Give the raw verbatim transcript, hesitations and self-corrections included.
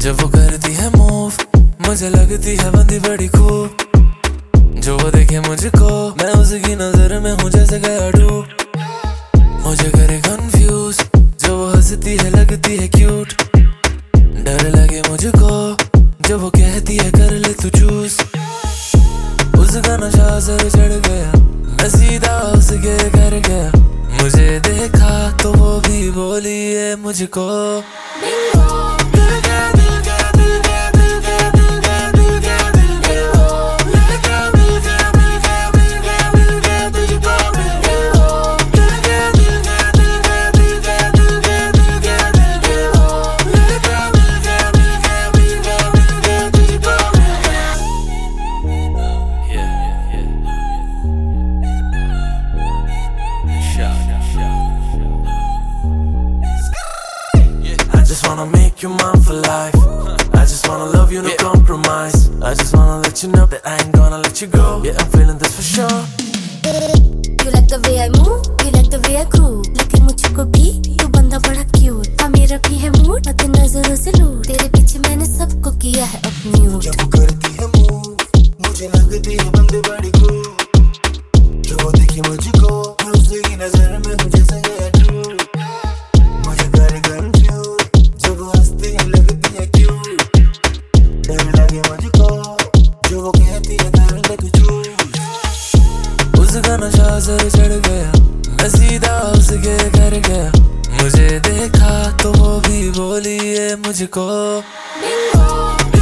जब वो करती है मूव मुझे लगती है बंदी बड़ी खूब। जो वो देखे मुझको मैं उसकी नजर में हूँ जैसे गया डूब। मुझे करे कंफ्यूज जो वो हंसती है लगती है क्यूट। डर लगे मुझको जो वो कहती है कर ले तू चूज। उसका नशा सर चढ़ गया मैं सीधा उसके घर गया। मुझे देखा तो वो भी बोली है मुझको। I just wanna make you mine for life. I just wanna love you, no yeah. compromise. I just wanna let you know that I ain't gonna let you go. Yeah, I'm feeling this for sure. You like the way I move, you like the way I groove. लेकिन मुझको भी तू बंदा बड़ा cute. हाँ मेरा भी है मूड मत नजरों से लूट। तेरे पीछे मैंने सबको किया है अपनी ऊट। जब वो करती है मूव मुझे लगती है बंदी बड़ी खूब। जो वो देखी मुझको मैं उसकी नजर में हूँ जैसे गया डूब। मुझे करे कंफ्यूज जब वो हंसती है लगती है क्यूट। डर लगे मुझको जो वो कहती है कर ले तू चूज। उसका नशा सर चढ़ गया मैं सीधा उसके घर गया। मुझे देखा तो वो भी बोली है मुझको।